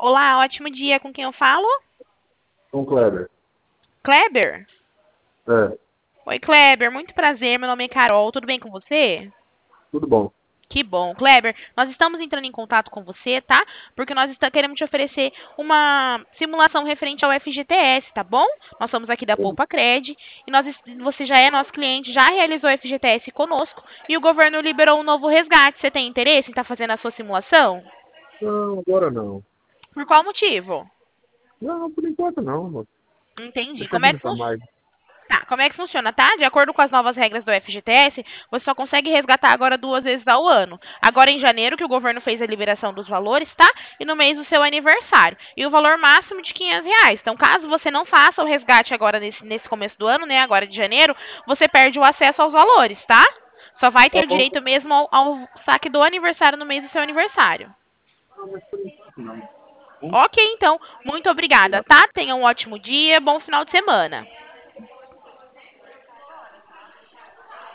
Olá, ótimo dia. Com quem eu falo? Com o Kleber. Kleber? É, Oi, Kleber. Muito prazer. Meu nome é Carol. Tudo bem com você? tudo bom. Que bom. Kleber, nós estamos entrando em contato com você, tá? Porque queremos te oferecer uma simulação referente ao FGTS, tá bom? Nós somos aqui da Poupa Cred e você já é nosso cliente, já realizou o FGTS conosco e o governo liberou um novo resgate. Você tem interesse em estar fazendo a sua simulação? Não, agora não. Por qual motivo? Não, por enquanto não, moço. Entendi. Deixa eu pensar mais. Tá, como é que funciona, tá? De acordo com as novas regras do FGTS, você só consegue resgatar agora 2 vezes ao ano. Agora em janeiro, que o governo fez a liberação dos valores, tá? E no mês do seu aniversário. E o valor máximo de R$ 500. Então, caso você não faça o resgate agora nesse começo do ano, né? Agora de janeiro, você perde o acesso aos valores, tá? Só vai Tá ter bom. direito mesmo ao saque do aniversário no mês do seu aniversário. Não, mas por enquanto não. Bom, Ok, então. Muito obrigada, obrigado. tá? Tenha um ótimo dia, bom final de semana.